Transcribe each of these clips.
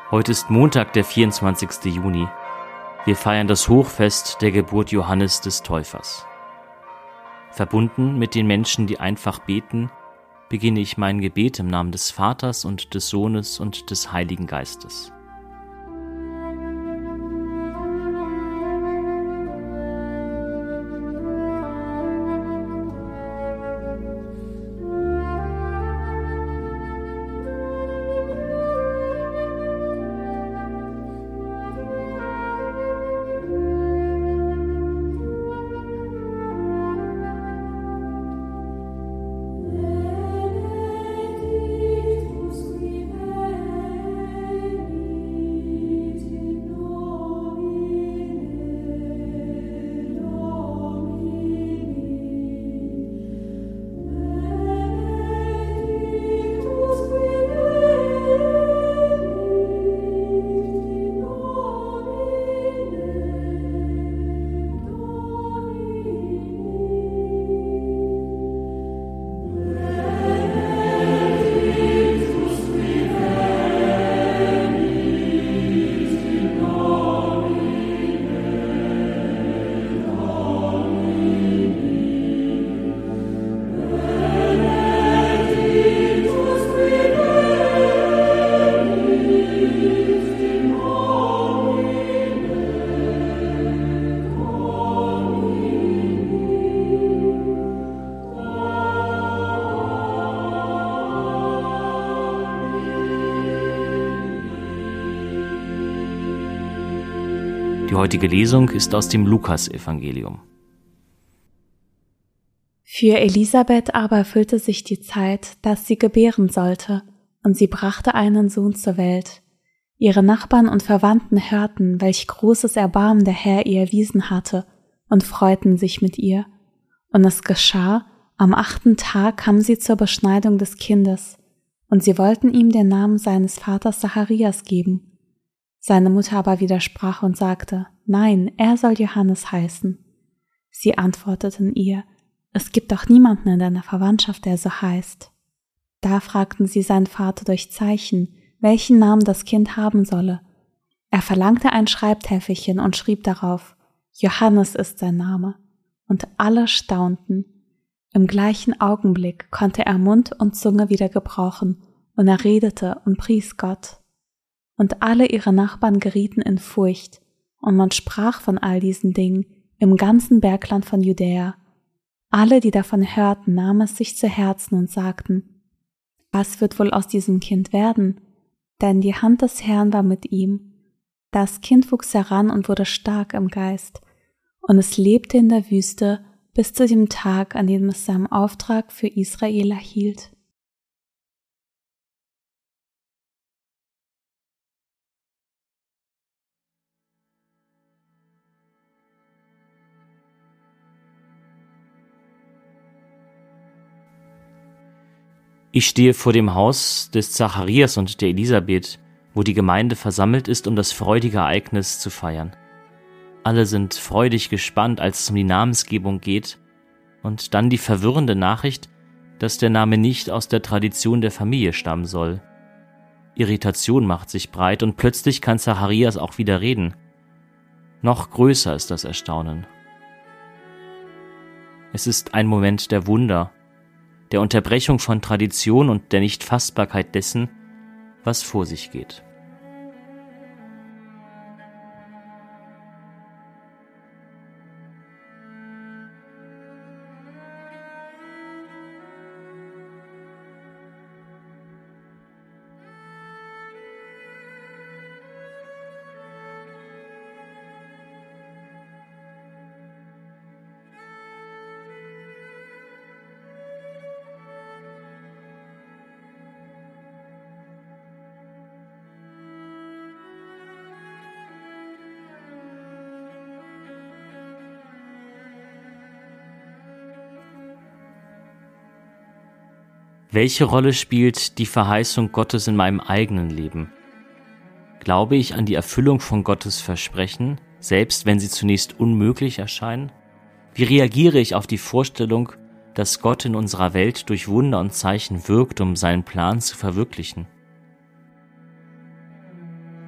Heute ist Montag, der 24. Juni. Wir feiern das Hochfest der Geburt Johannes des Täufers. Verbunden mit den Menschen, die einfach beten, beginne ich mein Gebet im Namen des Vaters und des Sohnes und des Heiligen Geistes. Die heutige Lesung ist aus dem Lukas-Evangelium. Für Elisabeth aber erfüllte sich die Zeit, dass sie gebären sollte, und sie brachte einen Sohn zur Welt. Ihre Nachbarn und Verwandten hörten, welch großes Erbarmen der Herr ihr erwiesen hatte, und freuten sich mit ihr. Und es geschah, am 8. Tag kam sie zur Beschneidung des Kindes, und sie wollten ihm den Namen seines Vaters Zacharias geben. Seine Mutter aber widersprach und sagte, nein, er soll Johannes heißen. Sie antworteten ihr, es gibt doch niemanden in deiner Verwandtschaft, der so heißt. Da fragten sie seinen Vater durch Zeichen, welchen Namen das Kind haben solle. Er verlangte ein Schreibtäfelchen und schrieb darauf, Johannes ist sein Name. Und alle staunten. Im gleichen Augenblick konnte er Mund und Zunge wieder gebrauchen, und er redete und pries Gott. Und alle ihre Nachbarn gerieten in Furcht, und man sprach von all diesen Dingen im ganzen Bergland von Judäa. Alle, die davon hörten, nahmen es sich zu Herzen und sagten, was wird wohl aus diesem Kind werden? Denn die Hand des Herrn war mit ihm. Das Kind wuchs heran und wurde stark im Geist, und es lebte in der Wüste bis zu dem Tag, an dem es seinen Auftrag für Israel erhielt. Ich stehe vor dem Haus des Zacharias und der Elisabeth, wo die Gemeinde versammelt ist, um das freudige Ereignis zu feiern. Alle sind freudig gespannt, als es um die Namensgebung geht, und dann die verwirrende Nachricht, dass der Name nicht aus der Tradition der Familie stammen soll. Irritation macht sich breit und plötzlich kann Zacharias auch wieder reden. Noch größer ist das Erstaunen. Es ist ein Moment der Wunder, der Unterbrechung von Tradition und der Nichtfassbarkeit dessen, was vor sich geht. Welche Rolle spielt die Verheißung Gottes in meinem eigenen Leben? Glaube ich an die Erfüllung von Gottes Versprechen, selbst wenn sie zunächst unmöglich erscheinen? Wie reagiere ich auf die Vorstellung, dass Gott in unserer Welt durch Wunder und Zeichen wirkt, um seinen Plan zu verwirklichen?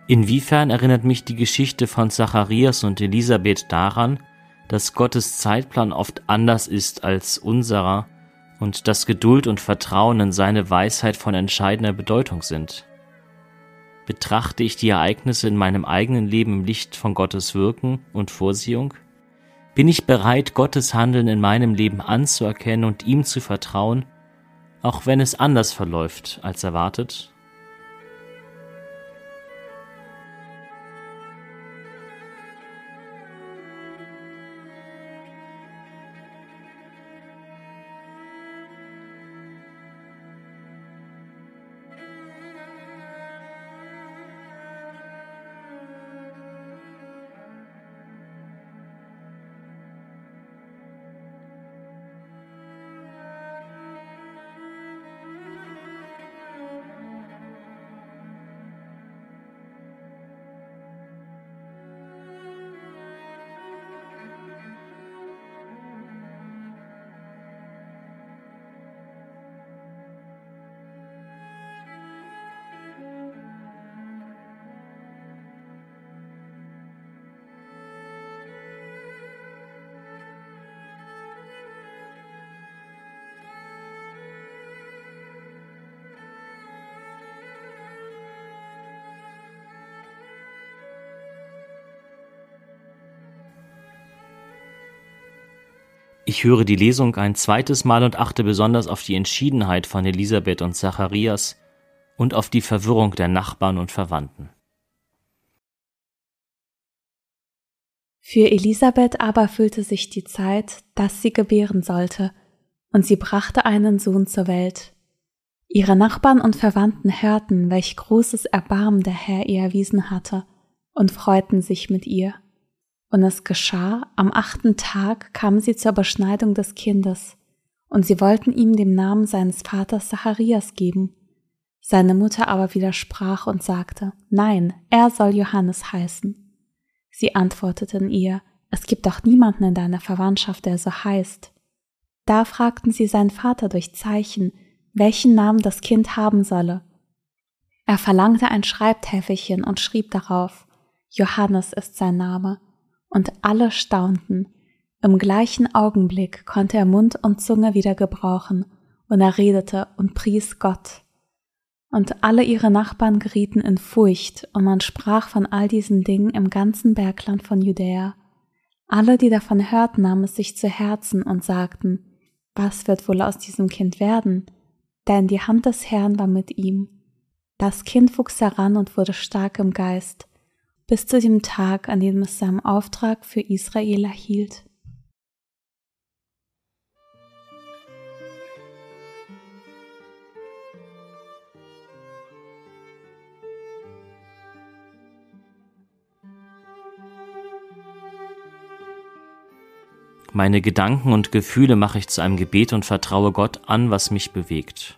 Inwiefern erinnert mich die Geschichte von Zacharias und Elisabeth daran, dass Gottes Zeitplan oft anders ist als unserer und dass Geduld und Vertrauen in seine Weisheit von entscheidender Bedeutung sind? Betrachte ich die Ereignisse in meinem eigenen Leben im Licht von Gottes Wirken und Vorsehung? Bin ich bereit, Gottes Handeln in meinem Leben anzuerkennen und ihm zu vertrauen, auch wenn es anders verläuft als erwartet? Ich höre die Lesung ein zweites Mal und achte besonders auf die Entschiedenheit von Elisabeth und Zacharias und auf die Verwirrung der Nachbarn und Verwandten. Für Elisabeth aber füllte sich die Zeit, dass sie gebären sollte, und sie brachte einen Sohn zur Welt. Ihre Nachbarn und Verwandten hörten, welch großes Erbarmen der Herr ihr erwiesen hatte, und freuten sich mit ihr. Und es geschah, am 8. Tag kamen sie zur Beschneidung des Kindes, und sie wollten ihm den Namen seines Vaters Zacharias geben. Seine Mutter aber widersprach und sagte, nein, er soll Johannes heißen. Sie antworteten ihr, es gibt doch niemanden in deiner Verwandtschaft, der so heißt. Da fragten sie seinen Vater durch Zeichen, welchen Namen das Kind haben solle. Er verlangte ein Schreibtäfelchen und schrieb darauf, Johannes ist sein Name. Und alle staunten. Im gleichen Augenblick konnte er Mund und Zunge wieder gebrauchen, und er redete und pries Gott. Und alle ihre Nachbarn gerieten in Furcht, und man sprach von all diesen Dingen im ganzen Bergland von Judäa. Alle, die davon hörten, nahmen es sich zu Herzen und sagten, was wird wohl aus diesem Kind werden? Denn die Hand des Herrn war mit ihm. Das Kind wuchs heran und wurde stark im Geist, bis zu dem Tag, an dem es seinen Auftrag für Israel erhielt. Meine Gedanken und Gefühle mache ich zu einem Gebet und vertraue Gott an, was mich bewegt.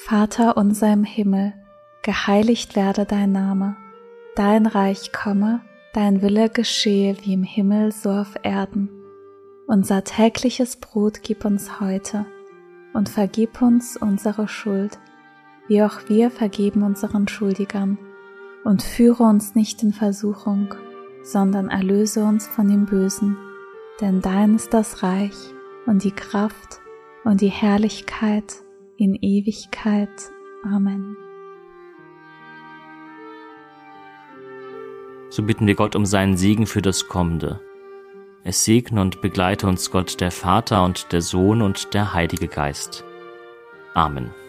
Vater unser im Himmel, geheiligt werde dein Name, dein Reich komme, dein Wille geschehe wie im Himmel so auf Erden. Unser tägliches Brot gib uns heute und vergib uns unsere Schuld, wie auch wir vergeben unseren Schuldigern. Und führe uns nicht in Versuchung, sondern erlöse uns von dem Bösen. Denn dein ist das Reich und die Kraft und die Herrlichkeit in Ewigkeit. Amen. So bitten wir Gott um seinen Segen für das Kommende. Es segne und begleite uns Gott, der Vater und der Sohn und der Heilige Geist. Amen.